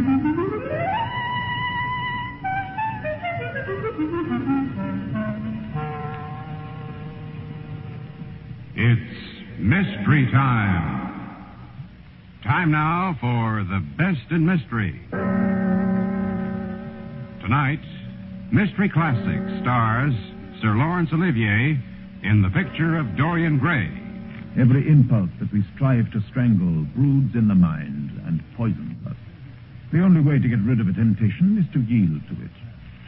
It's mystery time. Time now for the best in mystery. Tonight, Mystery Classic stars Sir Laurence Olivier in the picture of Dorian Gray. Every impulse that we strive to strangle broods in the mind and poisons us. The only way to get rid of a temptation is to yield to it.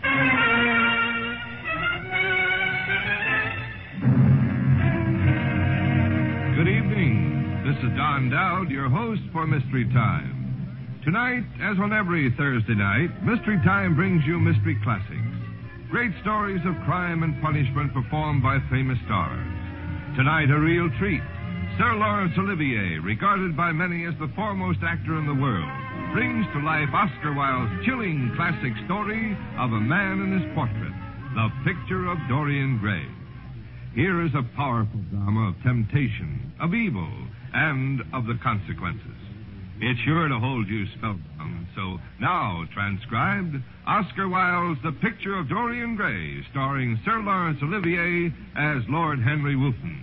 Good evening. This is Don Dowd, your host for Mystery Time. Tonight, as on every Thursday night, Mystery Time brings you Mystery Classics. Great stories of crime and punishment performed by famous stars. Tonight, a real treat. Sir Laurence Olivier, regarded by many as the foremost actor in the world, brings to life Oscar Wilde's chilling classic story of a man and his portrait, The Picture of Dorian Gray. Here is a powerful drama of temptation, of evil, and of the consequences. It's sure to hold you spellbound. So now, transcribed, Oscar Wilde's The Picture of Dorian Gray, starring Sir Laurence Olivier as Lord Henry Wotton.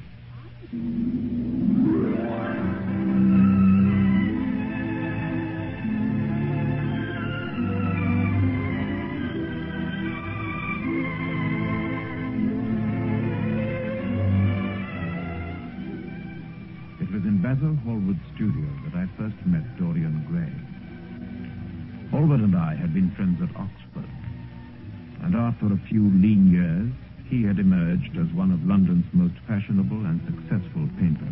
It was in Basil Hallward's studio that I first met Dorian Gray. Hallward and I had been friends at Oxford, and after a few lean years, he had emerged as one of London's most fashionable and successful painters.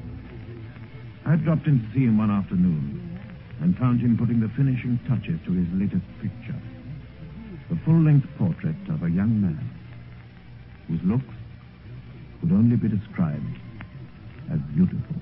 I dropped in to see him one afternoon and found him putting the finishing touches to his latest picture, the full-length portrait of a young man whose looks could only be described as beautiful.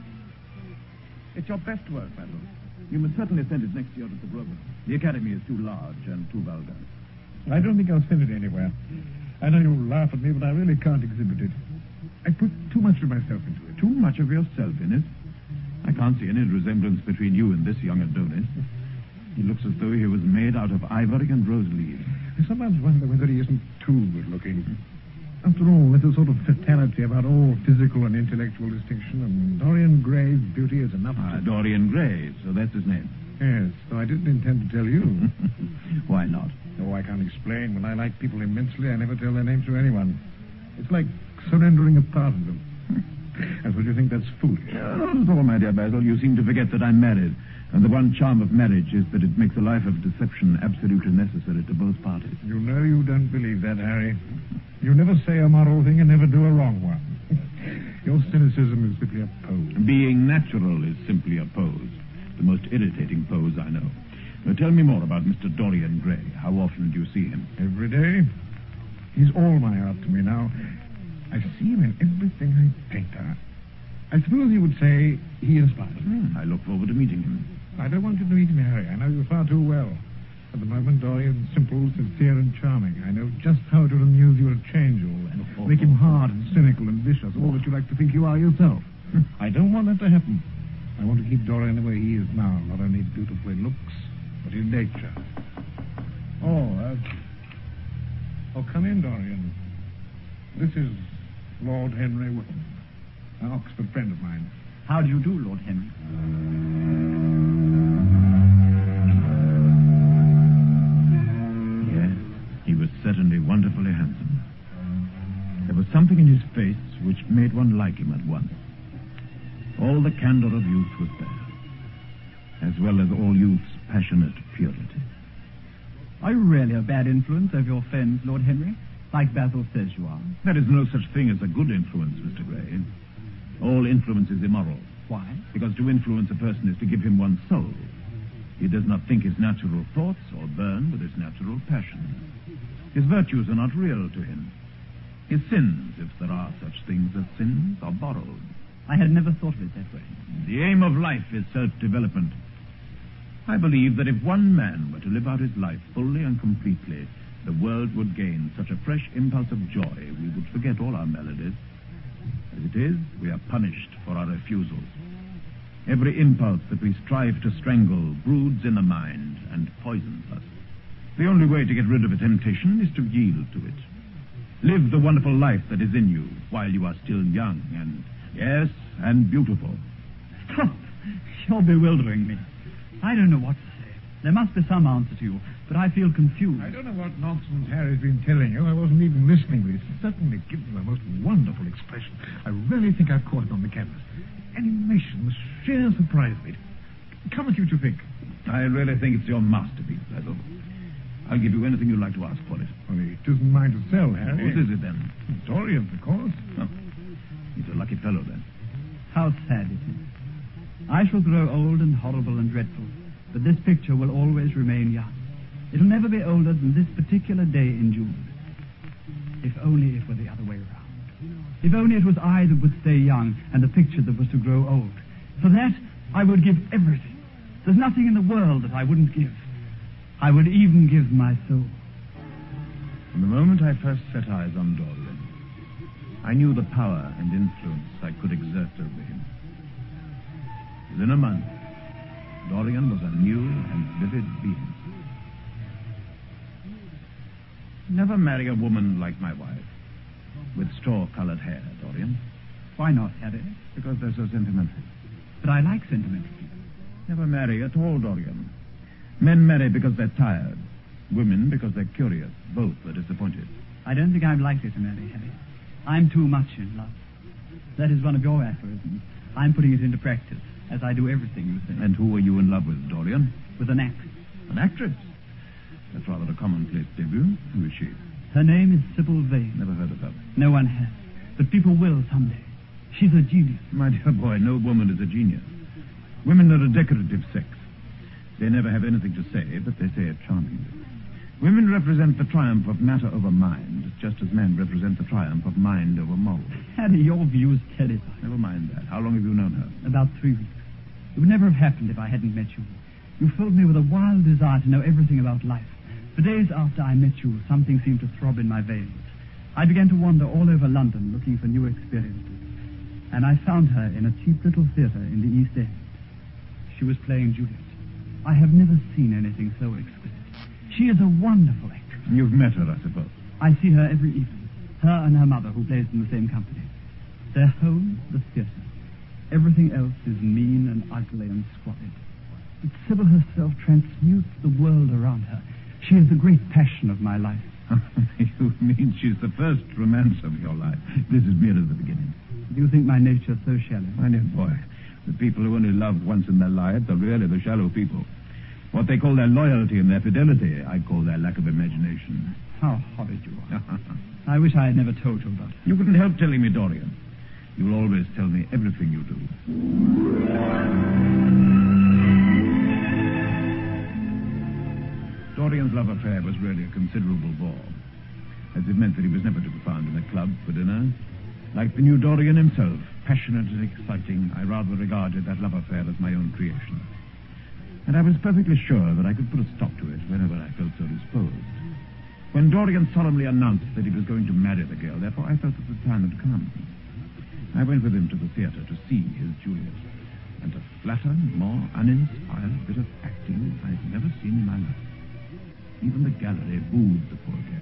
It's your best work, Basil. You must certainly send it next year to the Grosvenor. The Academy is too large and too vulgar. I don't think I'll send it anywhere. I know you'll laugh at me, but I really can't exhibit it. I put too much of myself into it. Too much of yourself in it? I can't see any resemblance between you and this young Adonis. He looks as though he was made out of ivory and rose leaves. I sometimes wonder whether he isn't too good-looking. After all, there's a sort of fatality about all physical and intellectual distinction, and Dorian Gray's beauty is enough to... Dorian Gray, so that's his name. Yes, so I didn't intend to tell you. Why not? Oh, I can't explain. When I like people immensely, I never tell their names to anyone. It's like surrendering a part of them. I suppose you think that's foolish. Not at all, my dear Basil. You seem to forget that I'm married, and the one charm of marriage is that it makes a life of deception absolutely necessary to both parties. You know you don't believe that, Harry. You never say a moral thing and never do a wrong one. Your cynicism is simply a pose. Being natural is simply a pose. The most irritating pose I know. Now, tell me more about Mr. Dorian Gray. How often do you see him? Every day. He's all my art to me now. I see him in everything I paint. I suppose you would say he inspires me. I look forward to meeting him. I don't want you to meet me, Harry. I know you far too well. At the moment, Dorian's simple, sincere, and charming. I know just how it would amuse you to change all that. Make him hard and cynical and vicious, all that you like to think you are yourself. I don't want that to happen. I want to keep Dorian the way he is now, not only beautiful in looks, but in nature. Oh, come in, Dorian. This is Lord Henry Wotton, an Oxford friend of mine. How do you do, Lord Henry? Yes, he was certainly wonderfully handsome. There was something in his face which made one like him at once. All the candor of youth was there, as well as all youth's passionate purity. Are you really a bad influence over your friends, Lord Henry? Like Basil says you are. There is no such thing as a good influence, Mr. Gray. All influence is immoral. Why? Because to influence a person is to give him one's soul. He does not think his natural thoughts or burn with his natural passions. His virtues are not real to him. His sins, if there are such things as sins, are borrowed. I had never thought of it that way. The aim of life is self-development. I believe that if one man were to live out his life fully and completely, the world would gain such a fresh impulse of joy we would forget all our maladies. As it is, we are punished for our refusals. Every impulse that we strive to strangle broods in the mind and poisons us. The only way to get rid of a temptation is to yield to it. Live the wonderful life that is in you while you are still young and, yes, and beautiful. Stop. You're bewildering me. I don't know what to say. There must be some answer to you, but I feel confused. I don't know what nonsense Harry's been telling you. I wasn't even listening, but it certainly gives him a most wonderful expression. I really think I've caught it on the canvas. Animation, the sheer surprise of it. Come and see what you think. I really think it's your masterpiece, Basil. I'll give you anything you'd like to ask for it. Well, it isn't mine to sell, Harry. Whose is it, then? Dorian's, of course. Oh, he's a lucky fellow, then. How sad it is. I shall grow old and horrible and dreadful, but this picture will always remain young. It'll never be older than this particular day in June. If only it were the other way around. If only it was I that would stay young and the picture that was to grow old. For that, I would give everything. There's nothing in the world that I wouldn't give. I would even give my soul. From the moment I first set eyes on Dorian, I knew the power and influence I could exert over him. Within a month, Dorian was a new and vivid being. Never marry a woman like my wife, with straw-colored hair, Dorian. Why not, Harry? Because they're so sentimental. But I like sentimental people. Never marry at all, Dorian. Men marry because they're tired. Women because they're curious. Both are disappointed. I don't think I'm likely to marry, Harry. I'm too much in love. That is one of your aphorisms. I'm putting it into practice, as I do everything you say. And who are you in love with, Dorian? With an actress. An actress? That's rather a commonplace debut. Who is she? Her name is Sybil Vane. Never heard of her. No one has. But people will someday. She's a genius. My dear boy, no woman is a genius. Women are a decorative sex. They never have anything to say, but they say it charmingly. Women represent the triumph of matter over mind, just as men represent the triumph of mind over morals. Harry, your views terrify. Never mind that. How long have you known her? About 3 weeks. It would never have happened if I hadn't met you. You filled me with a wild desire to know everything about life. For days after I met you, something seemed to throb in my veins. I began to wander all over London looking for new experiences. And I found her in a cheap little theatre in the East End. She was playing Juliet. I have never seen anything so exquisite. She is a wonderful actress. You've met her, I suppose. I see her every evening. Her and her mother, who plays in the same company. Their home, the theatre. Everything else is mean and ugly and squalid. But Sybil herself transmutes the world around her. She is the great passion of my life. You mean she's the first romance of your life? This is merely the beginning. Do you think my nature so shallow? My dear boy, the people who only love once in their lives are really the shallow people. What they call their loyalty and their fidelity, I call their lack of imagination. How horrid you are. I wish I had never told you about it. You couldn't help telling me, Dorian. You'll always tell me everything you do. Dorian's love affair was really a considerable bore, as it meant that he was never to be found in a club for dinner. Like the new Dorian himself, passionate and exciting, I rather regarded that love affair as my own creation. And I was perfectly sure that I could put a stop to it whenever I felt so disposed. When Dorian solemnly announced that he was going to marry the girl, therefore I felt that the time had come. I went with him to the theatre to see his Juliet, and a flatter, more uninspired bit of acting I've never seen in my life. Even the gallery booed the poor girl.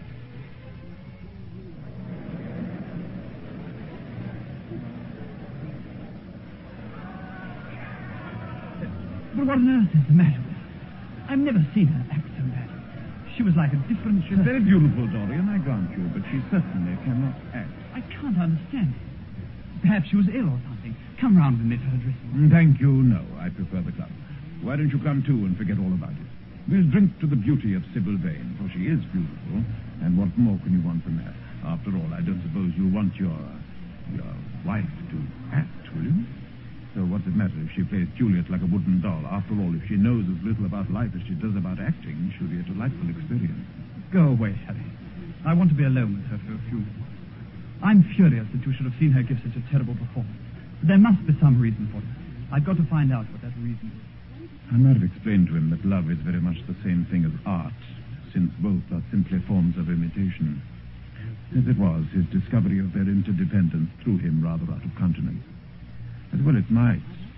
But what on earth is the matter with her? I've never seen her act so badly. She was like a different... She's very beautiful, Dorian, I grant you, but she certainly cannot act. I can't understand it. Perhaps she was ill or something. Come round with me to her dressing room. Thank you, no. I prefer the club. Why don't you come too and forget all about it? We'll drink to the beauty of Sybil Vane, for she is beautiful. And what more can you want from that? After all, I don't suppose you want your wife to act, will you? So what's it matter if she plays Juliet like a wooden doll? After all, if she knows as little about life as she does about acting, she'll be a delightful experience. Go away, Harry. I want to be alone with her for a few minutes. I'm furious that you should have seen her give such a terrible performance. But there must be some reason for it. I've got to find out what that reason is. I might have explained to him that love is very much the same thing as art, since both are simply forms of imitation. As it was, his discovery of their interdependence threw him rather out of countenance. As well it might,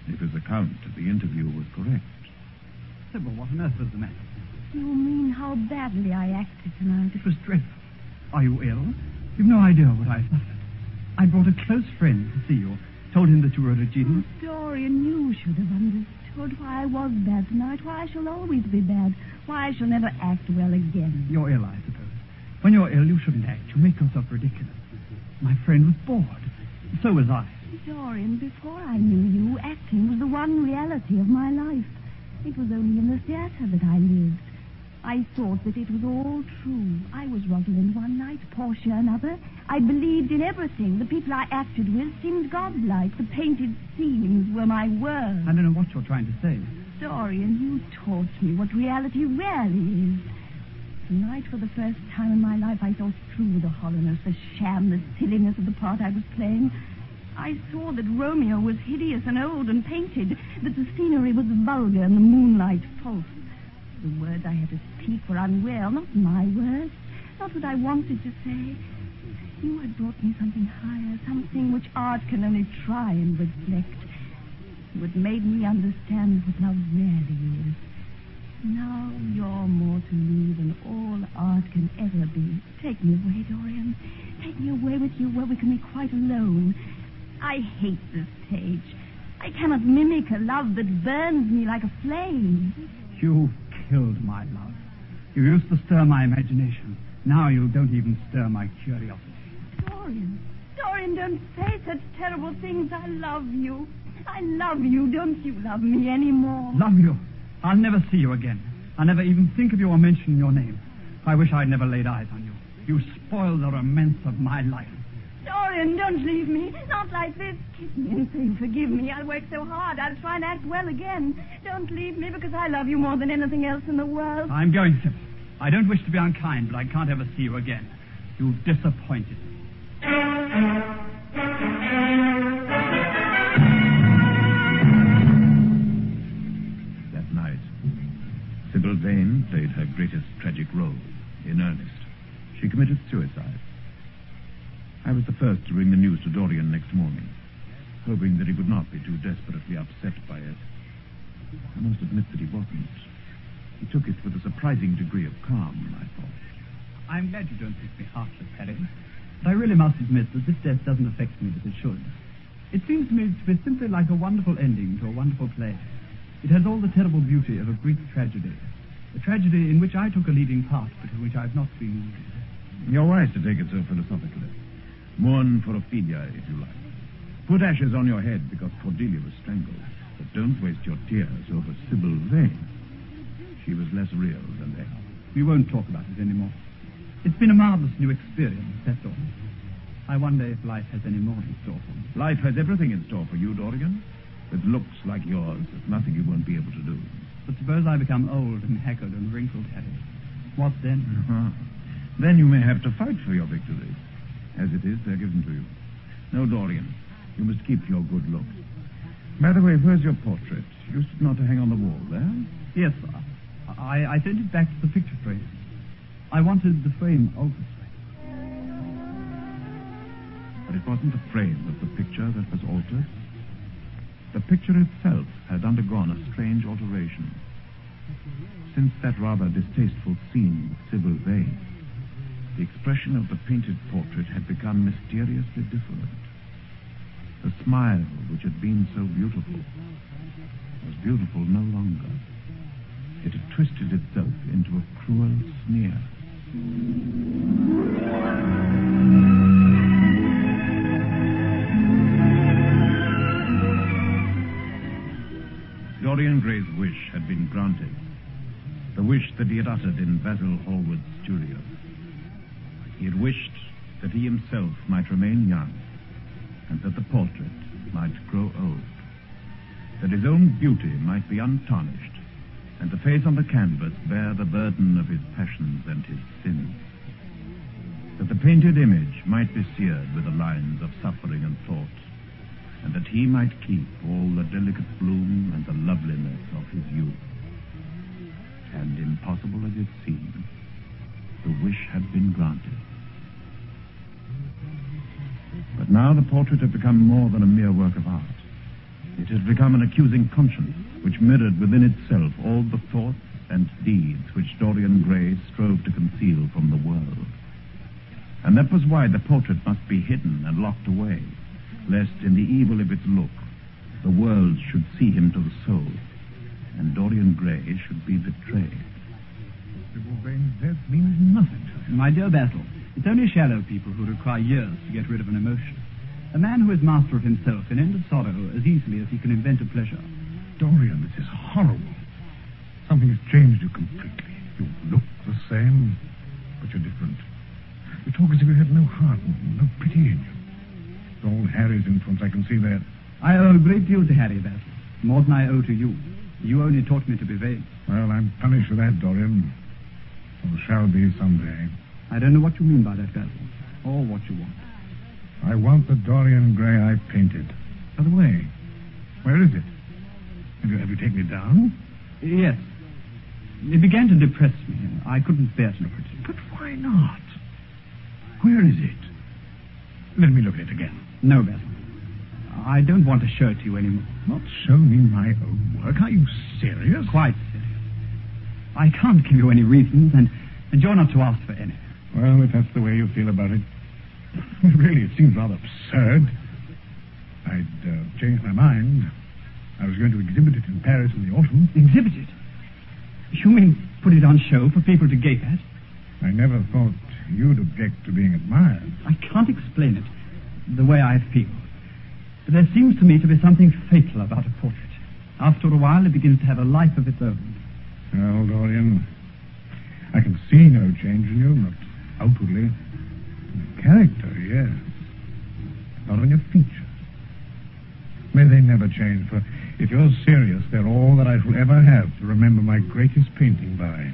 if his account of the interview was correct. Sybil, what on earth was the matter? You mean how badly I acted tonight? It was dreadful. Are you ill? You've no idea what I suffered. I brought a close friend to see you. Told him that you were a genius. Dorian, you should have understood why I was bad tonight, why I shall always be bad, why I shall never act well again. You're ill, I suppose. When you're ill, you shouldn't act. You make yourself ridiculous. My friend was bored. So was I. Dorian, before I knew you, acting was the one reality of my life. It was only in the theater that I lived. I thought that it was all true. I was Rosalind one night, Portia another. I believed in everything. The people I acted with seemed godlike. The painted scenes were my words. I don't know what you're trying to say. Dorian, you taught me what reality really is. Tonight, for the first time in my life, I saw through the hollowness, the sham, the silliness of the part I was playing. I saw that Romeo was hideous and old and painted, that the scenery was vulgar and the moonlight false. The words I had to speak were unreal, not my words, not what I wanted to say. You had brought me something higher, something which art can only try and reflect. You had made me understand what love really is. Now you're more to me than all art can ever be. Take me away, Dorian. Take me away with you where we can be quite alone. I hate the stage. I cannot mimic a love that burns me like a flame. You killed my love. You used to stir my imagination. Now you don't even stir my curiosity. Dorian, don't say such terrible things. I love you. I love you. Don't you love me anymore? Love you? I'll never see you again. I'll never even think of you or mention your name. I wish I'd never laid eyes on you. You spoiled the romance of my life. Dorian, don't leave me. Not like this. Kiss me and say forgive me. I'll work so hard. I'll try and act well again. Don't leave me because I love you more than anything else in the world. I'm going, Sybil. I don't wish to be unkind, but I can't ever see you again. You've disappointed me. That night, Sybil Vane played her greatest tragic role, in earnest. She committed suicide. I was the first to bring the news to Dorian next morning, hoping that he would not be too desperately upset by it. I must admit that he wasn't. He took it with a surprising degree of calm, I thought. I'm glad you don't think me heartless, Harry. But I really must admit that this death doesn't affect me as it should. It seems to me to be simply like a wonderful ending to a wonderful play. It has all the terrible beauty of a Greek tragedy. A tragedy in which I took a leading part, but in which I've not been wounded. You're wise to take it so philosophically. Mourn for Ophelia, if you like. Put ashes on your head because Cordelia was strangled. But don't waste your tears over Sybil Vane. She was less real than they. We won't talk about it anymore. It's been a marvelous new experience, that's all. I wonder if life has any more in store for me. Life has everything in store for you, Dorian. With looks like yours, there's nothing you won't be able to do. But suppose I become old and haggard and wrinkled, Harry. What then? Then you may have to fight for your victories. As it is, they're given to you. No, Dorian, you must keep your good looks. By the way, where's your portrait? Used it not to hang on the wall there? Yes, sir. I sent it back to the picture frame. I wanted the frame altered. But it wasn't the frame of the picture that was altered. The picture itself had undergone a strange alteration. Since that rather distasteful scene with Sybil Vane, the expression of the painted portrait had become mysteriously different. The smile, which had been so beautiful, was beautiful no longer. It had twisted itself into a cruel sneer. Dorian Gray's wish had been granted. The wish that he had uttered in Basil Hallward's studio. He had wished that he himself might remain young, and that the portrait might grow old. That his own beauty might be untarnished, and the face on the canvas bear the burden of his passions and his sins. That the painted image might be seared with the lines of suffering and thought, and that he might keep all the delicate bloom and the loveliness of his youth. And impossible as it seemed, the wish had been granted. But now the portrait had become more than a mere work of art. It had become an accusing conscience, which mirrored within itself all the thoughts and deeds which Dorian Gray strove to conceal from the world. And that was why the portrait must be hidden and locked away, lest in the evil of its look, the world should see him to the soul, and Dorian Gray should be betrayed. Sybil Vane's death means nothing to him. My dear Basil, it's only shallow people who require years to get rid of an emotion. A man who is master of himself can end a sorrow as easily as he can invent a pleasure. Dorian, this is horrible. Something has changed you completely. You look the same, but you're different. You talk as if you had no heart and no pity in you. It's all Harry's influence, I can see that. I owe a great deal to Harry, Basil. More than I owe to you. You only taught me to be vain. Well, I'm punished for that, Dorian. Or shall be someday. I don't know what you mean by that, Basil, or what you want. I want the Dorian Gray I painted. By the way, where is it? Have you taken it down? Yes. It began to depress me. I couldn't bear to look at it. But why not? Where is it? Let me look at it again. No, Basil. I don't want to show it to you anymore. Not show me my own work? Are you serious? Quite serious. I can't give you any reasons, and you're not to ask for any. Well, if that's the way you feel about it, really, it seems rather absurd. I'd changed my mind. I was going to exhibit it in Paris in the autumn. Exhibit it? You mean put it on show for people to gape at? I never thought you'd object to being admired. I can't explain it the way I feel. But there seems to me to be something fatal about a portrait. After a while, it begins to have a life of its own. Well, Dorian, I can see no change in you, not outwardly. In character, yes. Not in your features. May they never change, for if you're serious, they're all that I shall ever have to remember my greatest painting by.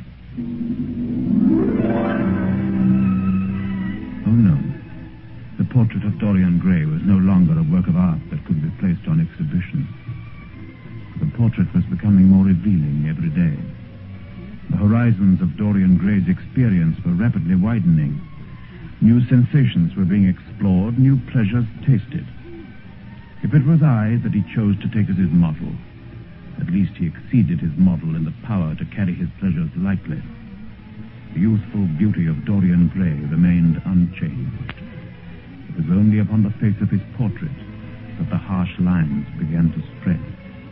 Oh, no. The portrait of Dorian Gray was no longer a work of art that could be placed on exhibition. The portrait was becoming more revealing every day. The horizons of Dorian Gray's experience were rapidly widening. New sensations were being explored, new pleasures tasted. If it was I that he chose to take as his model, at least he exceeded his model in the power to carry his pleasures lightly. The youthful beauty of Dorian Gray remained unchanged. It was only upon the face of his portrait that the harsh lines began to spread.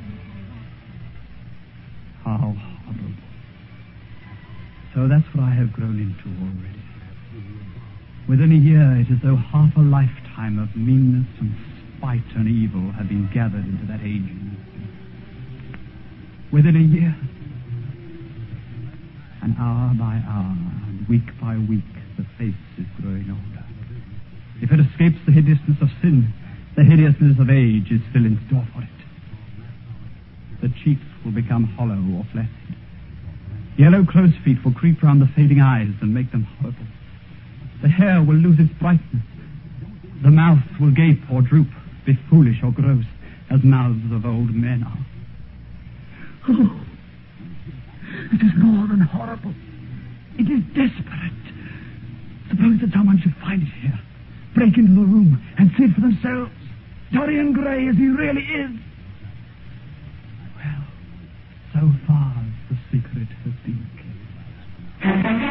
How horrible. So that's what I have grown into already. Within a year, it is as though half a lifetime of meanness and spite and evil had been gathered into that age. Within a year, and hour by hour, and week by week, the face is growing older. If it escapes the hideousness of sin, the hideousness of age is still in store for it. The cheeks will become hollow or flaccid. Yellow crow's feet will creep round the fading eyes and make them horrible. The hair will lose its brightness. The mouth will gape or droop, be foolish or gross, as mouths of old men are. Oh, it is more than horrible. It is desperate. Suppose that someone should find it here, break into the room, and see it for themselves. Dorian Gray as he really is. Well, so far the secret has been kept.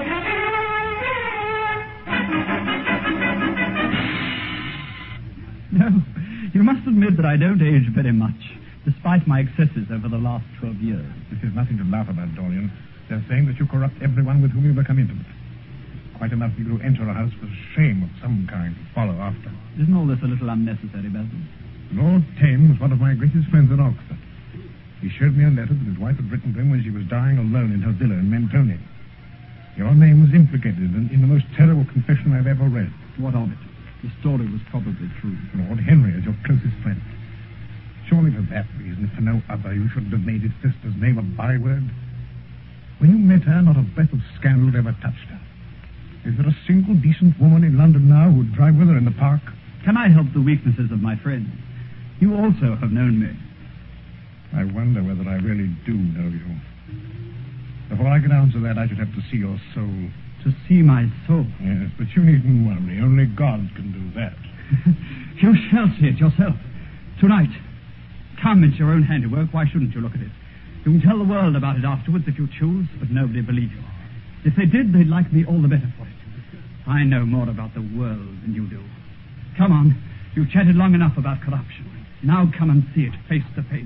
No, you must admit that I don't age very much, despite my excesses over the last 12 years. This is nothing to laugh about, Dorian. They're saying that you corrupt everyone with whom you become intimate. Quite enough for you to enter a house with shame of some kind to follow after. Isn't all this a little unnecessary, Basil? Lord Tame was one of my greatest friends at Oxford. He showed me a letter that his wife had written to him when she was dying alone in her villa in Mentone. Your name was implicated in the most terrible confession I've ever read. What of it? The story was probably true. Lord Henry is your closest friend. Surely for that reason, if for no other, you shouldn't have made his sister's name a byword. When you met her, not a breath of scandal ever touched her. Is there a single decent woman in London now who'd drive with her in the park? Can I help the weaknesses of my friends? You also have known me. I wonder whether I really do know you. Before I could answer that, I should have to see your soul. To see my soul? Yes, but you needn't worry. Only God can do that. You shall see it yourself. Tonight. come, it's your own handiwork. Why shouldn't you look at it? You can tell the world about it afterwards if you choose, but nobody believes you. If they did, they'd like me all the better for it. I know more about the world than you do. Come on. You've chatted long enough about corruption. Now come and see it face to face.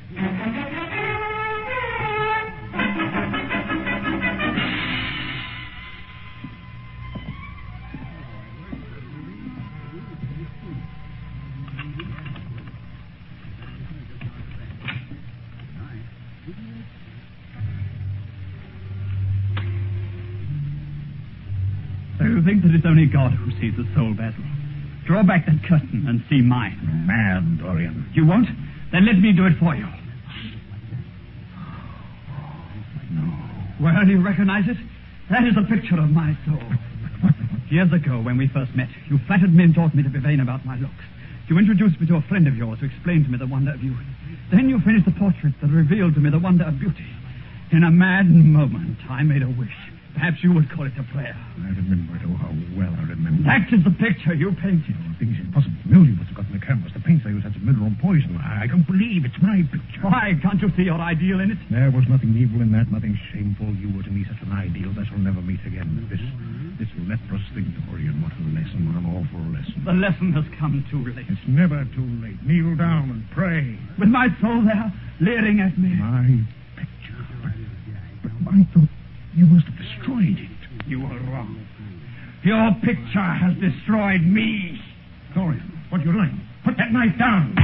You think that it's only God who sees the soul, Basil? Draw back that curtain and see mine. Mad, Dorian. You won't? Then let me do it for you. No. Well, you recognize it? That is a picture of my soul. Years ago, when we first met, you flattered me and taught me to be vain about my looks. You introduced me to a friend of yours who explained to me the wonder of youth. Then you finished the portrait that revealed to me the wonder of beauty. In a mad moment, I made a wish. Perhaps you would call it a prayer. I remember it. Oh, how well I remember. That is the picture you painted. The thing is impossible. Mildew must have gotten the canvas. The paints they used had some mineral poison. I don't believe it's my picture. Why? Can't you see your ideal in it? There was nothing evil in that, nothing shameful. You were to me such an ideal that will never meet again. This leprous thing, Dorian, what a lesson, what an awful lesson. The lesson has come too late. It's never too late. Kneel down and pray. With my soul there, leering at me. My picture. But I thought you must have destroyed it. You were wrong. Your picture has destroyed me. Dorian, what are you doing? Put that knife down.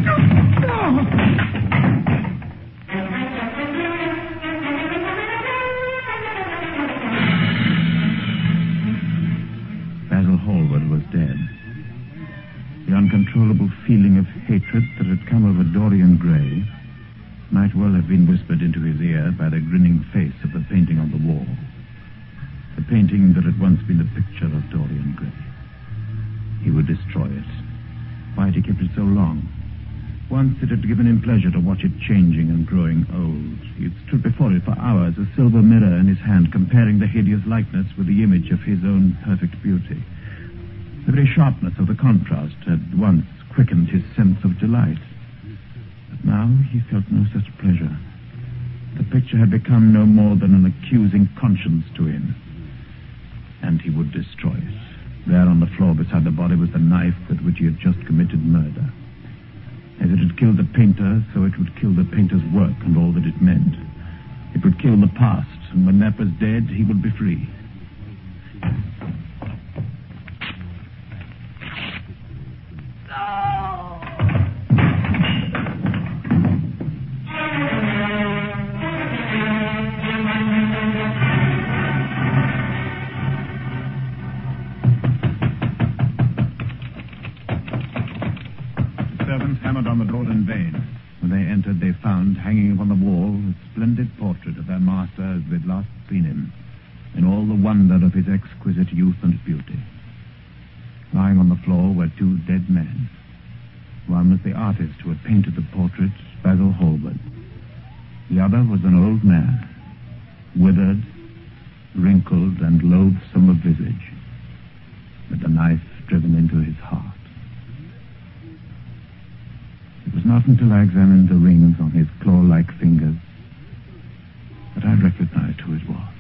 Basil Hallward was dead. The uncontrollable feeling of hatred that had come over Dorian Gray might well have been whispered into his ear by the grinning face of the painting on the wall. The painting that had once been the picture of Dorian Gray. He would destroy it. Why had he kept it so long? Once it had given him pleasure to watch it changing and growing old. He had stood before it for hours, a silver mirror in his hand, comparing the hideous likeness with the image of his own perfect beauty. The very sharpness of the contrast had once quickened his sense of delight. But now he felt no such pleasure. The picture had become no more than an accusing conscience to him. And he would destroy it. There on the floor beside the body was the knife with which he had just committed murder. As it had killed the painter, so it would kill the painter's work and all that it meant. It would kill the past, and when that was dead, he would be free. Hammered on the door in vain. When they entered, they found, hanging upon the wall, a splendid portrait of their master as they'd last seen him, in all the wonder of his exquisite youth and beauty. Lying on the floor were two dead men. One was the artist who had painted the portrait, Basil Hallward. The other was an old man, withered, wrinkled, and loathsome of visage, with a knife driven into his heart. It was not until I examined the rings on his claw-like fingers that I recognized who it was.